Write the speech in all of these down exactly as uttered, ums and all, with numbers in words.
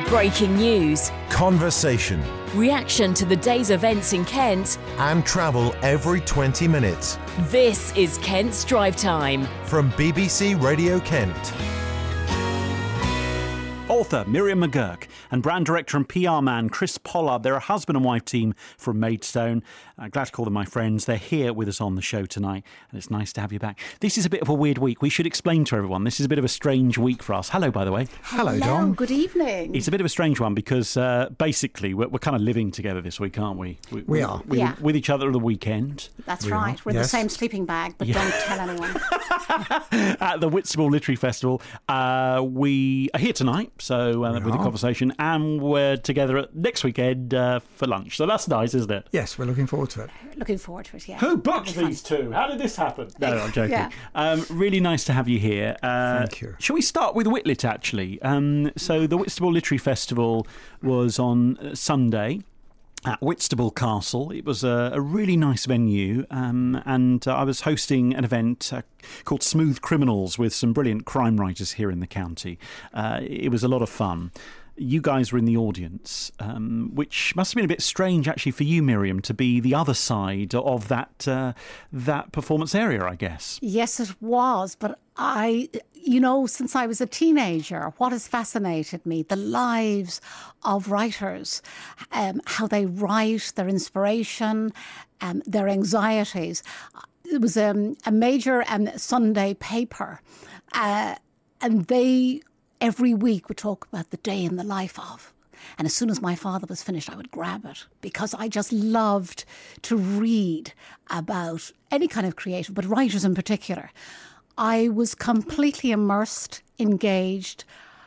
Breaking news, conversation, reaction to the day's events in Kent, and travel every twenty minutes. This is Kent's Drive Time. From B B C Radio Kent. Author Miriam McGurk and brand director and P R man Chris Pollard, they're a husband and wife team from Maidstone. I'm glad to call them my friends. They're here with us on the show tonight, and it's nice to have you back. This is a bit of a weird week. We should explain to everyone, this is a bit of a strange week for us. Hello, by the way. Hello, Hello, Dom. good evening. It's a bit of a strange one because uh, basically we're, we're kind of living together this week, aren't we? We, We are. We, Yeah. With each other at the weekend That's We right. are, We're in the yes. same sleeping bag, but don't tell anyone. at the Whitstable Literary Festival. Uh, we are here tonight, so uh, with the are. conversation, and we're together at next weekend uh, for lunch. So that's nice, isn't it? Yes, we're looking forward to it. Looking forward to it, yeah. Who booked It'll be these two? How did this happen? No, I'm joking. Yeah. Um, really nice to have you here. Uh, Thank you. Shall we start with Whitlit, actually? Um, so the Whitstable Literary Festival was on uh, Sunday at Whitstable Castle. It was a, a really nice venue, um, and uh, I was hosting an event uh, called Smooth Criminals with some brilliant crime writers here in the county. Uh, it was a lot of fun. You guys were in the audience, um, which must have been a bit strange, actually, for you, Miriam, to be the other side of that uh, that performance area, I guess. Yes, it was. But I, you know, since I was a teenager, what has fascinated me, the lives of writers, um, how they write, their inspiration, um, their anxieties. It was um, a major um, Sunday paper, uh, and they every week would talk about the day in the life of. And as soon as my father was finished, I would grab it because I just loved to read about any kind of creative, but writers in particular. I was completely immersed, engaged.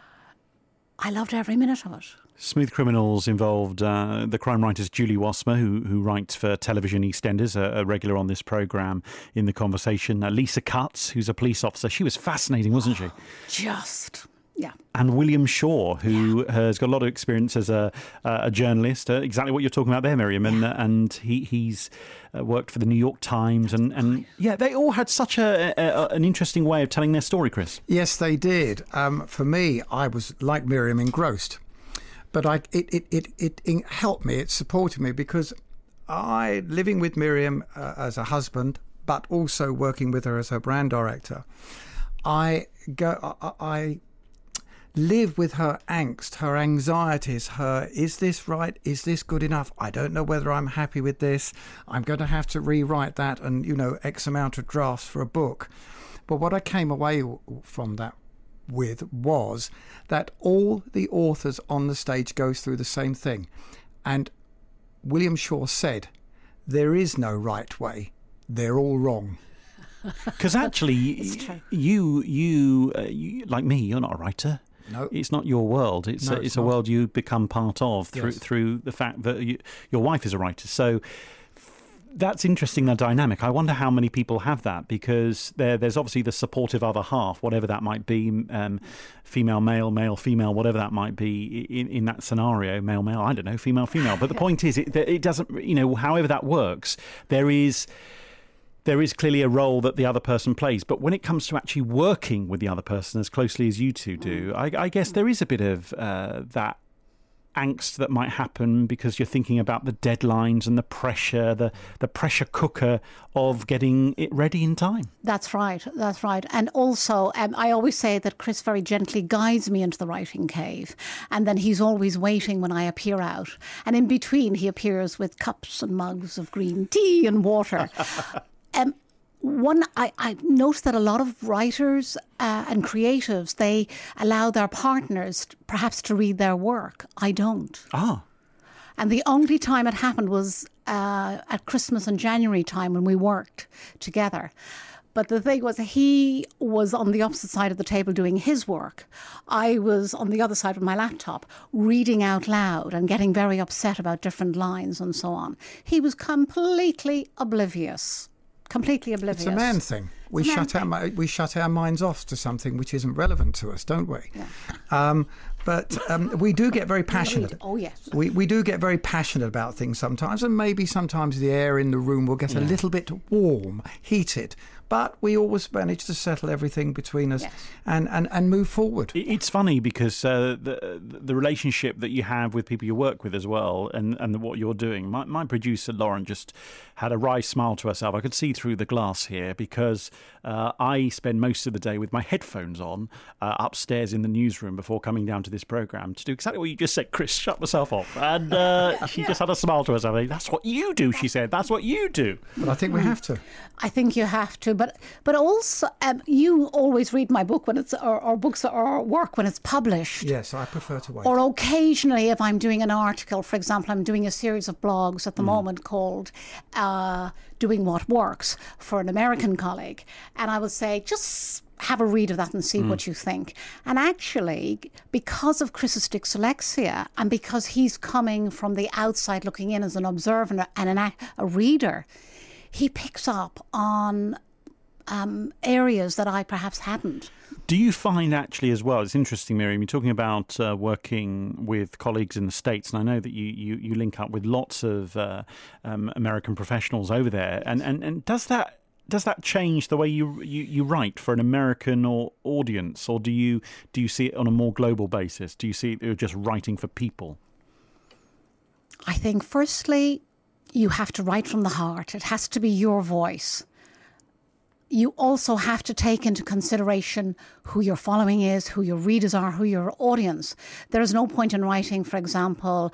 I loved every minute of it. Smooth Criminals involved uh, the crime writers Julie Wasmer, who who writes for television EastEnders, a, a regular on this programme in the conversation. Uh, Lisa Cutts, who's a police officer. She was fascinating, wasn't she? Just, yeah. And William Shaw, who has got a lot of experience as a a journalist. Uh, exactly what you're talking about there, Miriam. And uh, and he he's uh, worked for the New York Times, and, and yeah, they all had such a, a an interesting way of telling their story, Chris. Yes, they did. Um, for me, I was, like Miriam, engrossed. But I, it, it, it, it, it helped me, it supported me, because I, living with Miriam uh, as a husband, but also working with her as her brand director, I go, I, I live with her angst, her anxieties, her, is this right? Is this good enough? I don't know whether I'm happy with this. I'm going to have to rewrite that and, you know, X amount of drafts for a book. But what I came away from that with was that all the authors on the stage goes through the same thing. And William Shaw said, there is no right way. They're all wrong. Because actually, you, you, uh, you, like me, you're not a writer. No. It's not your world. It's, No, a, it's it's a not. world you become part of through Yes. through the fact that you, your wife is a writer. So that's interesting, the dynamic. I wonder how many people have that, because there, there's obviously the supportive other half, whatever that might be, um, female, male, male, female, whatever that might be in, in that scenario, male, male, I don't know, female, female. But the point is, it, it doesn't, you know, however that works, there is... There is clearly a role that the other person plays. But when it comes to actually working with the other person as closely as you two do, I, I guess there is a bit of uh, that angst that might happen because you're thinking about the deadlines and the pressure, the, the pressure cooker of getting it ready in time. That's right. That's right. And also, um, I always say that Chris very gently guides me into the writing cave. And then he's always waiting when I appear out. And in between, he appears with cups and mugs of green tea and water. Um, one, I, I noticed that a lot of writers uh, and creatives, they allow their partners perhaps to read their work. I don't. Ah. And the only time it happened was uh, at Christmas and January time when we worked together. But the thing was, he was on the opposite side of the table doing his work. I was on the other side with my laptop, reading out loud and getting very upset about different lines and so on. He was completely oblivious. Completely oblivious. It's a man thing. We man shut thing. our mi- we shut our minds off to something which isn't relevant to us, don't we? Yeah. Um, but um, we do get very passionate. Oh, yes. We we do get very passionate about things sometimes, and maybe sometimes the air in the room will get a little bit warm, heated. but we always manage to settle everything between us Yes. and, and, and move forward. It- It's funny because uh, the the relationship that you have with people you work with as well, and, and what you're doing. My, my producer Lauren just had a wry smile to herself. I could see through the glass here because uh, I spend most of the day with my headphones on uh, upstairs in the newsroom before coming down to this programme to do exactly what you just said, Chris. Shut myself off, and uh, she just had a smile to herself. That's what you do, she said. That's what you do. But I think we have to. I think you have to, but but also um, you always read my book when it's or, or books or work when it's published. Yes, I prefer to wait. Or occasionally, if I'm doing an article, for example, I'm doing a series of blogs at the moment called uh, Doing What Works for an American colleague. And I will say, just have a read of that and see what you think. And actually, because of Chris's dyslexia and because he's coming from the outside looking in as an observer and an, a reader, he picks up on um, areas that I perhaps hadn't. Do you find actually as well, it's interesting, Miriam, you're talking about uh, working with colleagues in the States, and I know that you, you, you link up with lots of uh, um, American professionals over there, and, and, and does that does that change the way you, you, you write for an American or audience, or do you do you see it on a more global basis? Do you see it you're just writing for people? I think firstly, you have to write from the heart. It has to be your voice. You also have to take into consideration who your following is, who your readers are, who your audience. There is no point in writing, for example,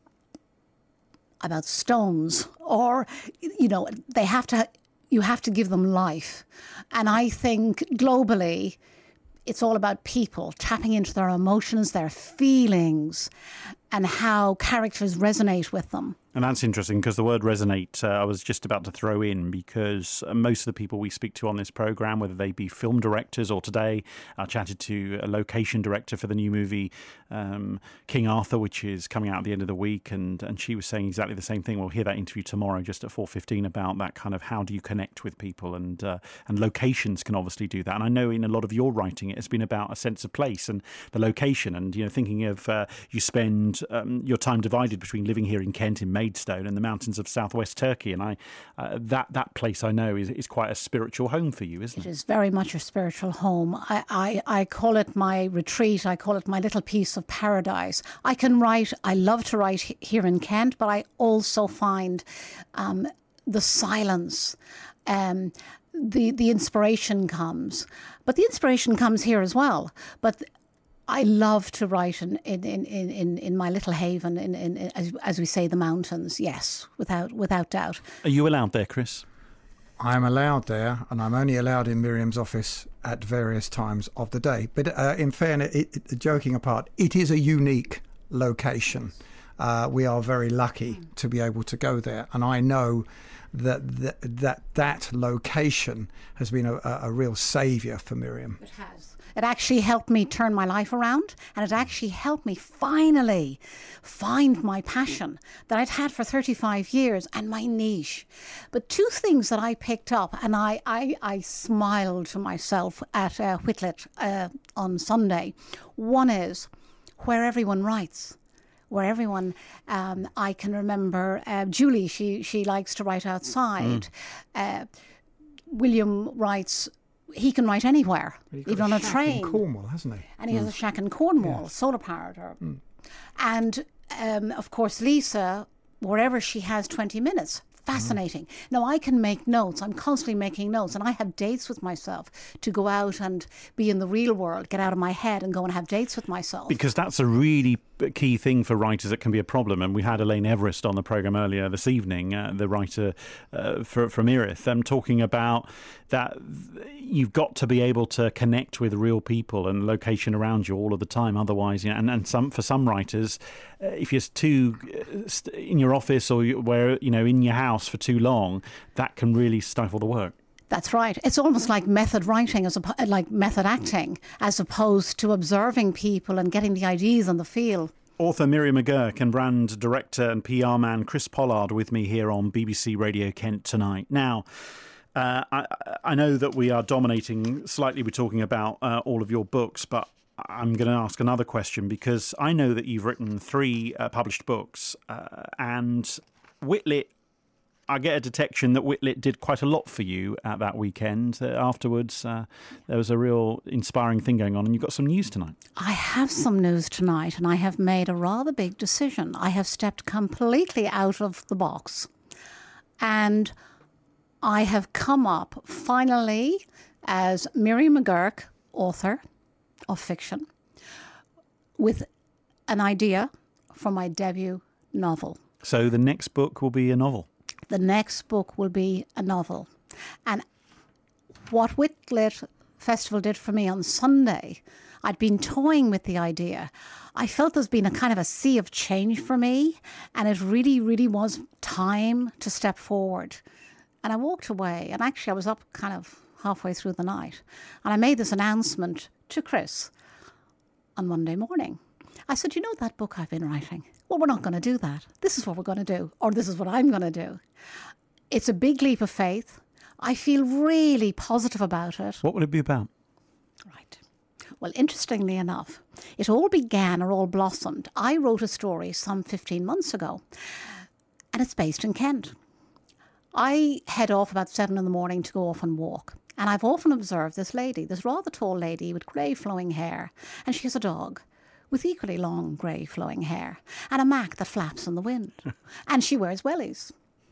about stones, or, you know, they have to, you have to give them life. And I think globally, it's all about people tapping into their emotions, their feelings, and how characters resonate with them. And that's interesting because the word resonate, uh, I was just about to throw in, because most of the people we speak to on this programme, whether they be film directors, or today I chatted to a location director for the new movie um, King Arthur, which is coming out at the end of the week, and, and she was saying exactly the same thing. We'll hear that interview tomorrow just at four fifteen about that kind of how do you connect with people, and uh, and locations can obviously do that. And I know in a lot of your writing it has been about a sense of place and the location, and you know thinking of uh, you spend um, your time divided between living here in Kent in Maidstone and the mountains of southwest Turkey, and I uh, that that place I know is is quite a spiritual home for you, isn't it? It is very much a spiritual home. I, I, I call it my retreat. I call it my little piece of paradise. I can write, I love to write he- here in Kent, but I also find um, the silence, um, the, the inspiration comes. But the inspiration comes here as well. But I love to write in in, in, in, in my little haven, in, in, in as, as we say, the mountains. Yes, without without doubt. Are you allowed there, Chris? I'm allowed there, and I'm only allowed in Miriam's office at various times of the day. But uh, in fairness, it, it, joking apart, it is a unique location. Uh, we are very lucky to be able to go there, and I know that that that, that location has been a, a real saviour for Miriam. It has. It actually helped me turn my life around, and it actually helped me finally find my passion that I'd had for thirty-five years and my niche. But two things that I picked up, and I, I, I smiled to myself at uh, Whitlet uh, on Sunday. One is where everyone writes. Where everyone, um, I can remember uh, Julie, she, she likes to write outside. Mm. Uh, William writes, he can write anywhere, even on a train. In Cornwall, hasn't he? And he mm. has a shack in Cornwall, yeah. solar powered. Or, mm. And um, of course, Lisa, wherever she has twenty minutes, fascinating. Mm. Now, I can make notes. I'm constantly making notes, and I have dates with myself to go out and be in the real world, get out of my head and go and have dates with myself. Because that's a really key thing for writers that can be a problem. And we had Elaine Everest on the programme earlier this evening, uh, the writer uh, for, from Erith, um, talking about that you've got to be able to connect with real people and location around you all of the time. Otherwise, you know, and, and some for some writers, uh, if you're too uh, in your office or where you know in your house for too long, that can really stifle the work. That's right. It's almost like method writing, as a, like method acting, as opposed to observing people and getting the ideas and the feel. Author Miriam McGurk and brand director and P R man Chris Pollard with me here on B B C Radio Kent tonight. Now, uh, I, I know that we are dominating slightly. We're talking about uh, all of your books, but I'm going to ask another question, because I know that you've written three uh, published books, uh, and Whitlet I get a detection that Whitlit did quite a lot for you at that weekend. Uh, afterwards, uh, there was a real inspiring thing going on, and you've got some news tonight. I have some news tonight, and I have made a rather big decision. I have stepped completely out of the box, and I have come up finally as Miriam McGurk, author of fiction, with an idea for my debut novel. So the next book will be a novel? The next book will be a novel. And what Whitlit Festival did for me on Sunday, I'd been toying with the idea. I felt there's been a kind of a sea of change for me, and it really, really was time to step forward. And I walked away, and actually I was up kind of halfway through the night, and I made this announcement to Chris on Monday morning. I said, you know that book I've been writing? Well, we're not going to do that. This is what we're going to do, or this is what I'm going to do. It's a big leap of faith. I feel really positive about it. What would it be about? Right. Well, interestingly enough, it all began or all blossomed. I wrote a story some fifteen months ago, and it's based in Kent. I head off about seven in the morning to go off and walk. And I've often observed this lady, this rather tall lady with grey flowing hair, and she has a dog with equally long grey flowing hair and a Mac that flaps in the wind. And she wears wellies.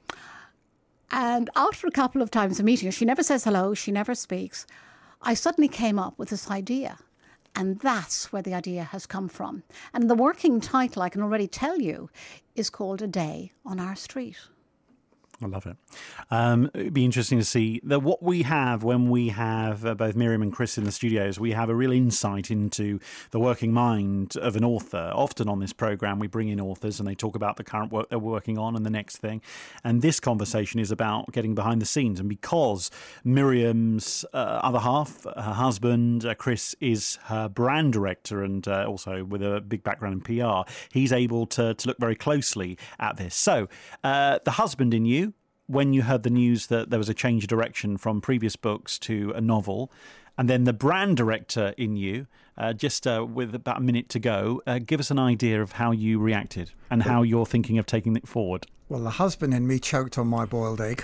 And after a couple of times of meeting her, she never says hello, she never speaks. I suddenly came up with this idea. And that's where the idea has come from. And the working title, I can already tell you, is called A Day on Our Street. I love it. Um, it'd be interesting to see that what we have when we have uh, both Miriam and Chris in the studios. We have a real insight into the working mind of an author. Often on this programme, we bring in authors and they talk about the current work they're working on and the next thing. And this conversation is about getting behind the scenes. And because Miriam's uh, other half, her husband, uh, Chris, is her brand director and uh, also with a big background in P R, he's able to, to look very closely at this. So uh, the husband in you, when you heard the news that there was a change of direction from previous books to a novel, and then the brand director in you, uh, just uh, with about a minute to go, uh, give us an idea of how you reacted and how you're thinking of taking it forward. Well, the husband in me choked on my boiled egg.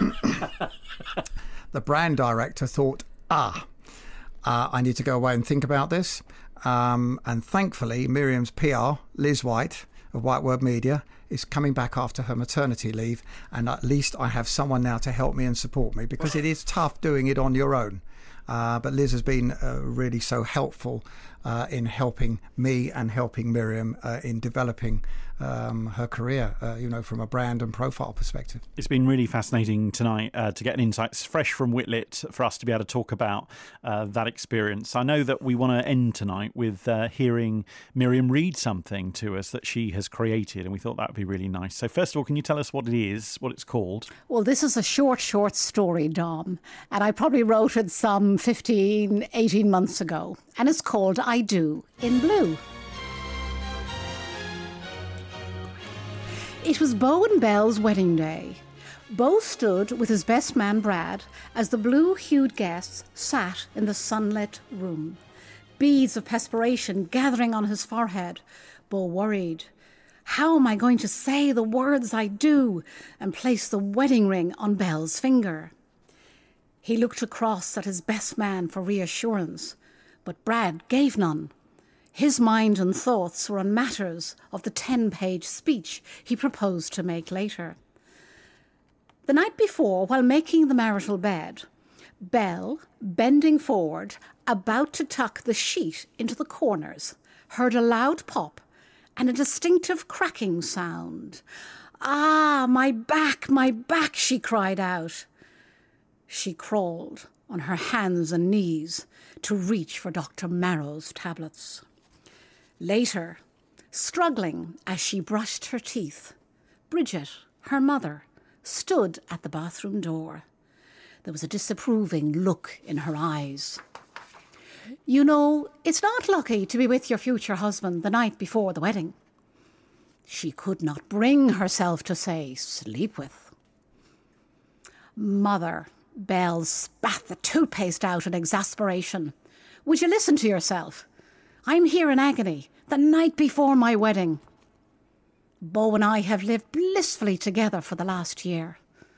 The brand director thought, ah, uh, I need to go away and think about this. Um, and thankfully, Miriam's P R, Liz White, of White Word Media, is coming back after her maternity leave, and at least I have someone now to help me and support me, because it is tough doing it on your own. Uh, but Liz has been uh, really so helpful uh, in helping me and helping Miriam uh, in developing um, her career, uh, you know, from a brand and profile perspective. It's been really fascinating tonight uh, to get an insight fresh from Whitlit for us to be able to talk about uh, that experience. I know that we want to end tonight with uh, hearing Miriam read something to us that she has created, and we thought that would be really nice. So first of all, can you tell us what it is, what it's called? Well, this is a short, short story, Dom, and I probably wrote it some fifteen, eighteen months ago, and it's called I Do in Blue. It was Beau and Belle's wedding day. Beau stood with his best man, Brad, as the blue-hued guests sat in the sunlit room. Beads of perspiration gathering on his forehead. Beau worried. How am I going to say the words I do and place the wedding ring on Belle's finger? He looked across at his best man for reassurance, but Brad gave none. His mind and thoughts were on matters of the ten-page speech he proposed to make later. The night before, while making the marital bed, Belle, bending forward, about to tuck the sheet into the corners, heard a loud pop and a distinctive cracking sound. "Ah, my back, my back," she cried out. She crawled on her hands and knees to reach for Doctor Marrow's tablets. Later, struggling as she brushed her teeth, Bridget, her mother, stood at the bathroom door. There was a disapproving look in her eyes. "You know, it's not lucky to be with your future husband the night before the wedding." She could not bring herself to say, "sleep with." "Mother," Belle spat the toothpaste out in exasperation. "Would you listen to yourself? I'm here in agony, the night before my wedding. Beau and I have lived blissfully together for the last year.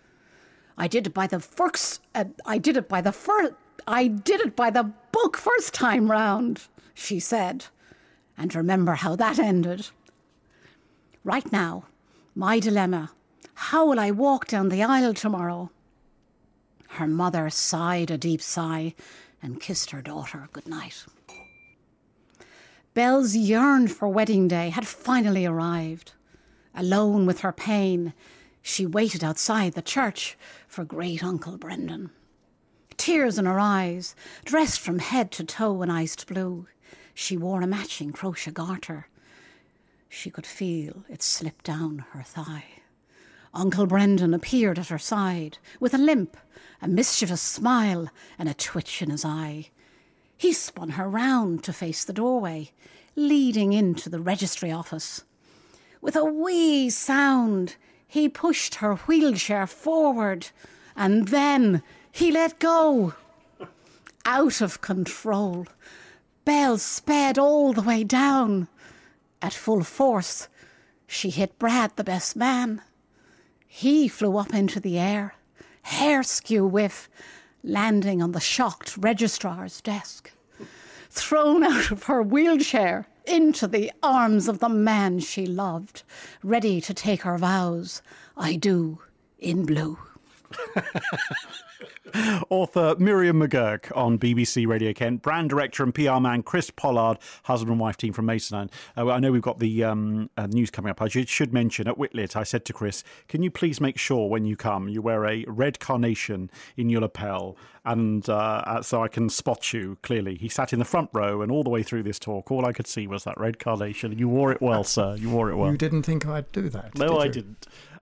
I did it by the first. Uh, I did it by the first. I did it by the book first time round, she said. And remember how that ended. Right now, my dilemma. How will I walk down the aisle tomorrow? Her mother sighed a deep sigh and kissed her daughter goodnight. Belle's yearn for wedding day had finally arrived. Alone with her pain, she waited outside the church for great Uncle Brendan. Tears in her eyes, dressed from head to toe in iced blue, she wore a matching crochet garter. She could feel it slip down her thigh. Uncle Brendan appeared at her side with a limp, a mischievous smile and a twitch in his eye. He spun her round to face the doorway, leading into the registry office. With a wee sound, he pushed her wheelchair forward, and then he let go. Out of control, Belle sped all the way down. At full force, she hit Brad, the best man. He flew up into the air, hair skew whiff, landing on the shocked registrar's desk. Thrown out of her wheelchair into the arms of the man she loved, ready to take her vows, I do, in blue. Author Miriam McGurk on B B C Radio Kent, brand director and P R man Chris Pollard, husband and wife team from Masonite. Uh, I know we've got the um, uh, news coming up. I should, should mention at Whitlit, I said to Chris, can you please make sure when you come you wear a red carnation in your lapel, and uh, so I can spot you clearly. He sat in the front row, and all the way through this talk, all I could see was that red carnation. You wore it well, sir. You wore it well. You didn't think I'd do that? No, did I you? didn't.